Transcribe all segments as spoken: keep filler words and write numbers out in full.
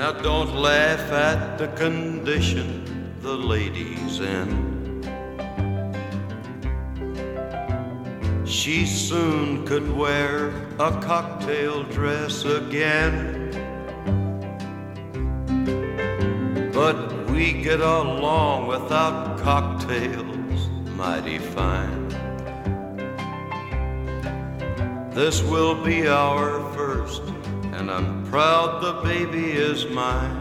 Now don't laugh at the condition the lady's in. She soon could wear a cocktail dress again. But we get along without cocktails mighty fine. This will be our first, and I'm proud the baby is mine.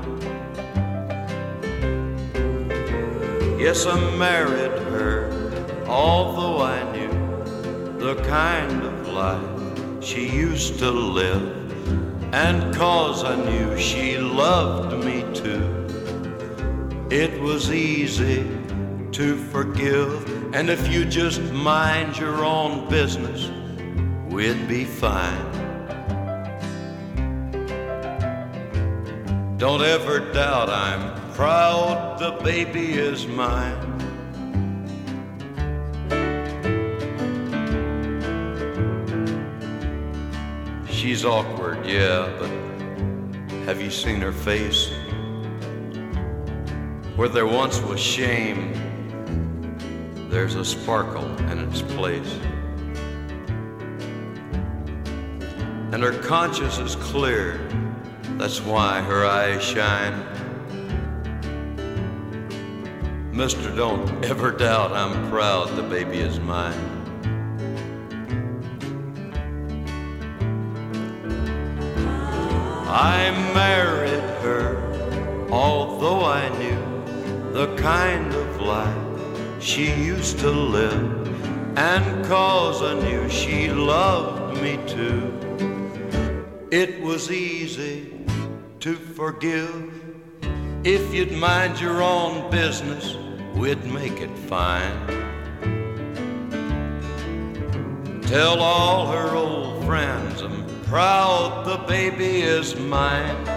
Yes, I married her, although I knew the kind of life she used to live, and 'cause I knew she loved me too, it was easy to forgive. And if you just mind your own business, we'd be fine. Don't ever doubt I'm proud the baby is mine. She's awkward, yeah, but have you seen her face? Where there once was shame, there's a sparkle in its place. And her conscience is clear, that's why her eyes shine. Mister, don't ever doubt I'm proud the baby is mine. I married her, although I knew the kind of life she used to live, and 'cause I knew she loved me too, it was easy to forgive. If you'd mind your own business, we'd make it fine. Tell all her old friends I'm proud the baby is mine.